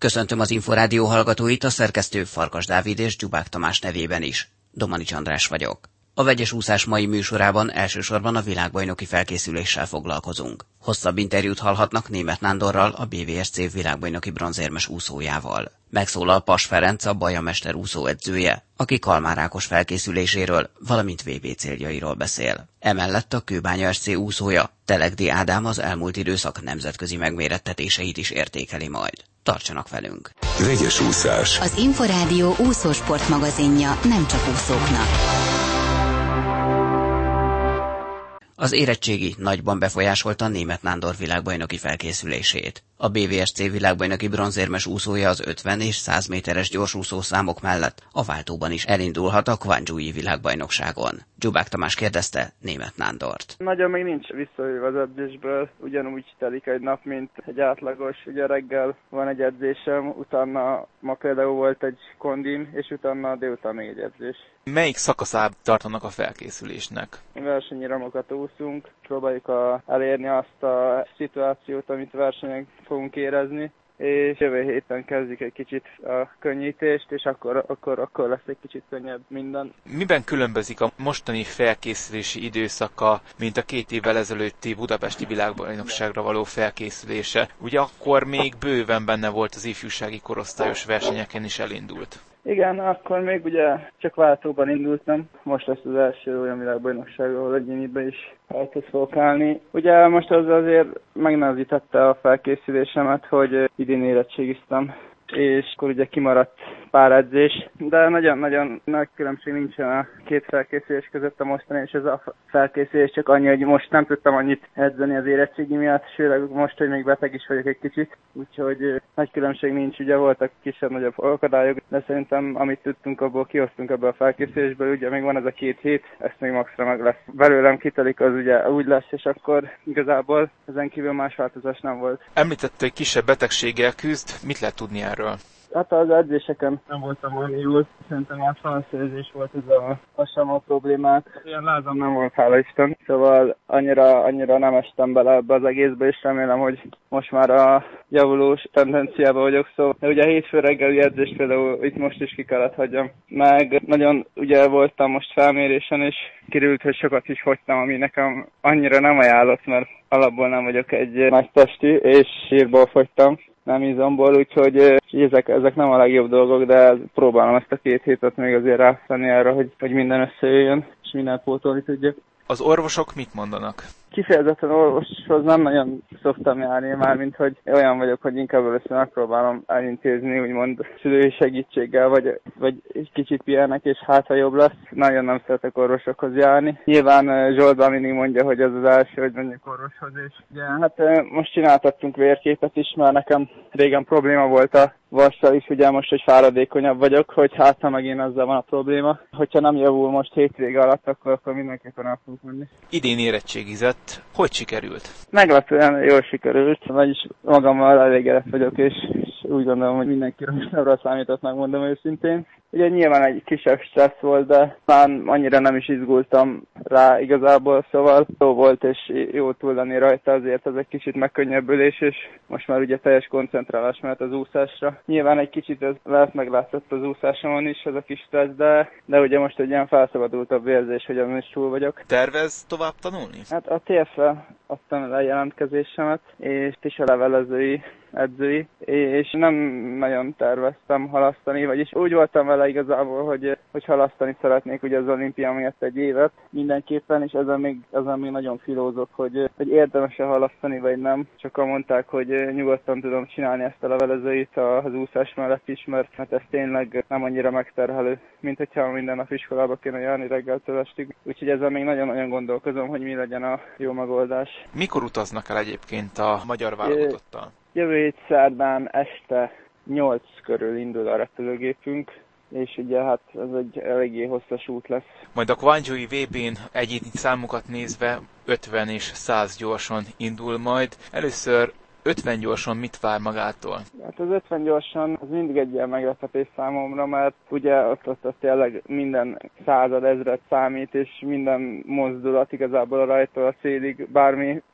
Köszöntöm az Inforádió hallgatóit, a szerkesztő Farkas Dávid és Dzsubák Tamás nevében is. Domanics András vagyok. A vegyes úszás mai műsorában elsősorban a világbajnoki felkészüléssel foglalkozunk. Hosszabb interjút hallhatnak Németh Nándorral, a BVSC világbajnoki bronzérmes úszójával. Megszólal Pass Ferenc, a Bajamester úszóedzője, aki Kalmár Ákos felkészüléséről, valamint VB céljairól beszél. Emellett a Kőbánya SC úszója, Telegdi Ádám az elmúlt időszak nemzetközi megmérettetéseit is értékeli majd. Tartsanak velünk! Vegyes úszás. Az Inforádió úszósport magazinja nem csak úszóknak. Az érettségi nagyban befolyásolta Németh Nándor világbajnoki felkészülését. A BVSC világbajnoki bronzérmes úszója az 50 és 100 méteres gyorsúszó számok mellett a váltóban is elindulhat a Gwangju-i világbajnokságon. Dzsubák Tamás kérdezte Németh Nándort. Nagyon még nincs visszajövő az edzésből, ugyanúgy telik egy nap, mint egy átlagos. Ugye reggel van egy edzésem, utána ma például volt egy kondim, és utána délután még egy edzés. Melyik szakaszában tartanak a felkészülésnek? Versenyi ramokat úszunk, próbáljuk elérni azt a szituációt, amit versenyen fogunk érezni, és jövő héten kezdjük egy kicsit a könnyítést, és akkor lesz egy kicsit könnyebb minden. Miben különbözik a mostani felkészülési időszaka, mint a 2 évvel ezelőtti budapesti világbajnokságra való felkészülése? Ugye akkor még bőven benne volt az ifjúsági korosztályos versenyeken is elindult. Igen, akkor még ugye csak váltóban indultam. Most lesz az első olyan világbajnokság, ahol egyénibe is fel fogok állni. Ugye most az azért megnehezítette a felkészülésemet, hogy idén érettségiztem, és akkor ugye kimaradt pár edzés, de nagyon-nagyon nagy különbség nincsen a két felkészülés között a mostani és ez a felkészülés, csak annyi, hogy most nem tudtam annyit edzeni az érettségi miatt, sőleg most, hogy még beteg is vagyok egy kicsit, úgyhogy nagy különbség nincs, ugye voltak kisebb-nagyobb akadályok, de szerintem amit tudtunk, abból kihoztunk ebből a felkészülésből, ugye még van ez a 2 hét, ezt még maxra meg lesz. Belőlem kitelik, az ugye úgy lesz, és akkor igazából ezen kívül más változás nem volt. Említette, hogy kisebb betegséggel küzd, mit lehet tudni erről? Hát az edzéseken nem voltam olyan jól, szerintem már felszerzés volt ez a problémák. Ilyen lázam nem volt, hála Isten. Szóval annyira nem estem bele ebbe az egészbe, és remélem, hogy most már a javulós tendenciába vagyok. Szóval de ugye a hétfő reggeli edzést például itt most is ki kellett hagyjam. Meg nagyon ugye voltam most felmérésen, és kiderült, hogy sokat is fogytam, ami nekem annyira nem ajánlott, mert alapból nem vagyok egy nagy testi, és sírból fogytam. Nem izomból, úgyhogy ezek nem a legjobb dolgok, de próbálom ezt a 2 hétet még azért rászállni arra, hogy minden összejöjjön, és mindent pótolni tudjak. Az orvosok mit mondanak? Kifejezetten orvoshoz nem nagyon szoktam járni, mármint hogy olyan vagyok, hogy inkább először megpróbálom elintézni, úgymond szülői segítséggel, vagy egy kicsit pihenek, és hát ha jobb lesz, nagyon nem szeretek orvosokhoz járni. Nyilván Zsoltban mindig mondja, hogy ez az első, hogy menjünk orvoshoz, és ugye, hát most csináltattunk vérképet is, mert nekem régen probléma volt a vassal is, ugye most, hogy fáradékonyabb vagyok, hogy hát ha megint ezzel van a probléma. Hogyha nem javul most hétvége alatt, akkor mindenképpen el fogunk menni. Idén érettségizett. Hogy sikerült? Meglepően jól sikerült, vagyis magammal elégedett vagyok, és úgy gondolom, hogy mindenki rosszabbra számított, megmondom őszintén. Ugye nyilván egy kisebb stressz volt, de már annyira nem is izgultam rá igazából, szóval jó volt, és jó túl lenni rajta, azért ez egy kicsit megkönnyebbülés, és most már ugye teljes koncentrálás mehet az úszásra. Nyilván egy kicsit ez meglátszott az úszásomon is, ez a kis stressz, de ugye most egy ilyen felszabadultabb érzés, hogy azon is túl vagyok. Tervez tovább tanulni? Hát a TF-re adtam le a jelentkezésemet, és is a levelezői edzői, és nem nagyon terveztem halasztani, vagyis úgy voltam vele igazából, hogy halasztani szeretnék ugye az olimpia miatt egy évet mindenképpen, és ezen még nagyon filózok, hogy érdemes-e halasztani, vagy nem. Sokan mondták, hogy nyugodtan tudom csinálni ezt a levelezőit az úszás mellett is, mert hát ez tényleg nem annyira megterhelő, mint hogyha minden nap iskolába kéne járni reggeltől estig. Úgyhogy ezen még nagyon-nagyon gondolkozom, hogy mi legyen a jó megoldás. Mikor utaznak el egyébként a magyar válogatottal? Jövő hét szerdán este 8 körül indul a repülőgépünk, és ugye hát ez egy eléggé hosszas út lesz. Majd a Gwangju-i VB-n egyéni számokat nézve 50 és 100 gyorsan indul majd. Először 50 gyorsan mit vár magától? Hát az 50 gyorsan az mindig egy ilyen meglepetés számomra, mert ugye ott tényleg minden század, ezred számít, és minden mozdulat igazából a rajtól a célig, bármi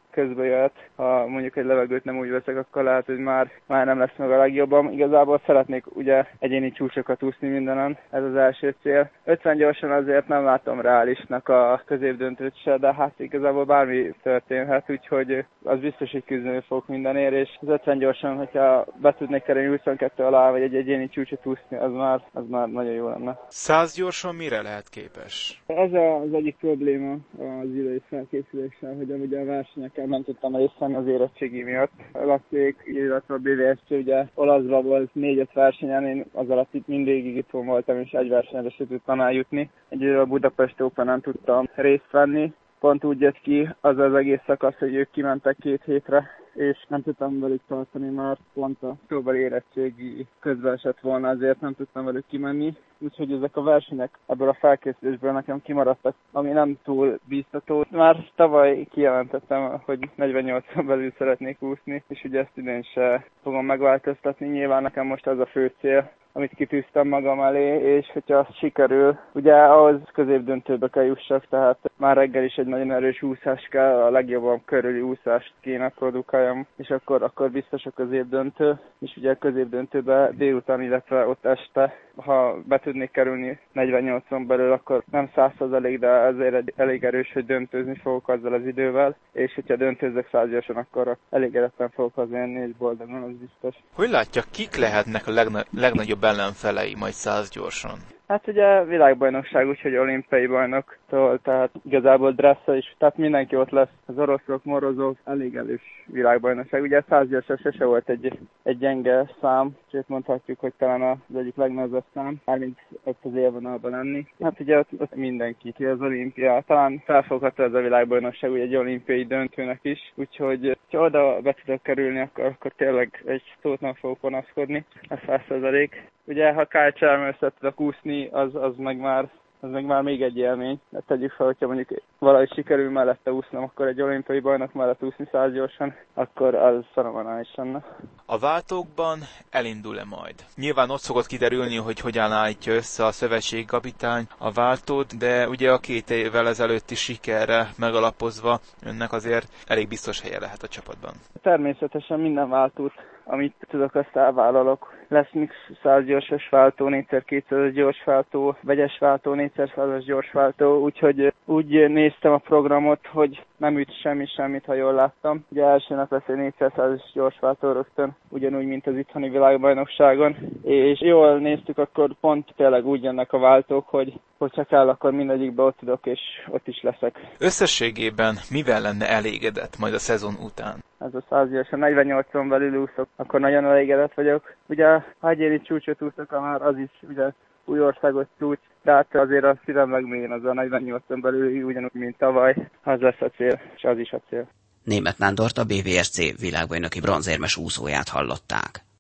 közbe jöhet. Ha mondjuk egy levegőt nem úgy veszek, akkor lehet, hogy már nem lesz meg a legjobban. Igazából szeretnék ugye egyéni csúcsokat úszni mindenen, ez az első cél. 50 gyorsan azért nem látom reálisnak a középdöntőt se, de hát igazából bármi történhet, úgyhogy az biztos, hogy küzdeni fogok mindenért, és az 50 gyorsan, hogyha be tudnék kerülni 22 alá, vagy egy egyéni csúcsot úszni, az már nagyon jó lenne. 100 gyorsan mire lehet képes? Ez az egyik probléma az idei felkészüléssel, hogy ugye a versenyekkel nem tudtam részt venni az érettségi miatt. Lasszik, illetve a BVSC ugye olaszban volt 4-5 versenyen, én az alatt itt mindig itt voltam, és egy versenyre se tudtam eljutni. Egyébként a Budapest Open-en tudtam részt venni. Pont úgy jött ki az egész szakasz, hogy ők kimentek 2 hétre, és nem tudtam velük tartani, mert pont a októberi érettségi közben esett volna, azért nem tudtam velük kimenni. Úgyhogy ezek a versenyek ebből a felkészülésből nekem kimaradtak, ami nem túl bíztató. Már tavaly kijelentettem, hogy 48-on belül szeretnék úszni, és ugye ezt idén se fogom megváltoztatni. Nyilván nekem most az a fő cél, amit kitűztem magam elé, és hogyha az sikerül, ugye ahhoz középdöntőbe kell jussak, tehát már reggel is egy nagyon erős úszás kell, a legjobban körüli úszást kéne produkáljam, és akkor biztos a középdöntő, és ugye a középdöntőbe délután, illetve ott este, ha be tudnék kerülni 48-on belül, akkor nem 100%, de azért elég erős, hogy döntőzni fogok azzal az idővel, és hogyha döntőzök 100 gyorsan, akkor elégedetten fogok hazajönni, és boldogan, az biztos. Hogy látja, kik lehetnek a legnagyobb ellenfelei majd 100 gyorsan? Hát ugye világbajnokság, úgyhogy olimpiai bajnoktól, tehát igazából Dressel is, tehát mindenki ott lesz, az oroszok, Morozov, elég erős világbajnokság. Ugye 100 gyorsan sose volt egy gyenge szám, sőt mondhatjuk, hogy talán az egyik legnehezebb szám, mármint ott az élvonalban lenni. Hát ugye ott mindenki, az olimpia, talán felfogható ez a világbajnokság, ugye egy olimpiai döntőnek is, úgyhogy ha oda be tudok kerülni, akkor tényleg egy szót nem fogok panaszkodni, a 100%. Ugye, ha Kyle Chalmers-et tudok úszni, az meg már még egy élmény. De tegyük fel, hogyha mondjuk valahogy sikerül mellette úsznom, akkor egy olimpiai bajnok mellett úszni 100 gyorsan, akkor az fenomenális lenne. A váltókban elindul-e majd? Nyilván ott szokott kiderülni, hogy hogyan állítja össze a szövetségi kapitány a váltót, de ugye a 2 évvel ezelőtti sikerre megalapozva önnek azért elég biztos helye lehet a csapatban. Természetesen minden váltót, amit tudok, azt elvállalok. Lesz mix 100 gyorsos váltó, 4x200 gyors váltó, vegyes váltó, 4x100-as gyors váltó, úgyhogy úgy néztem a programot, hogy nem üt semmit, ha jól láttam. Ugye első nap lesz egy 4x100-as gyors váltó rögtön, ugyanúgy, mint az itthoni világbajnokságon. És jól néztük, akkor pont tényleg úgy jönnek a váltók, hogyha kell, akkor mindegyikbe ott tudok, és ott is leszek. Összességében mivel lenne elégedett majd a szezon után? Ez a 100 gyors, ha 48-on belül úszok, akkor nagyon elégedett vagyok. Ugye, ha egyéni csúcsot úszok, már az is ugye új országos csúcs, de hát azért a szívem legmélyén az a 48-on belül ugyanúgy, mint tavaly, az lesz a cél, és az is a cél. Németh Nándort, a BVSC világbajnoki bronzérmes úszóját hallották.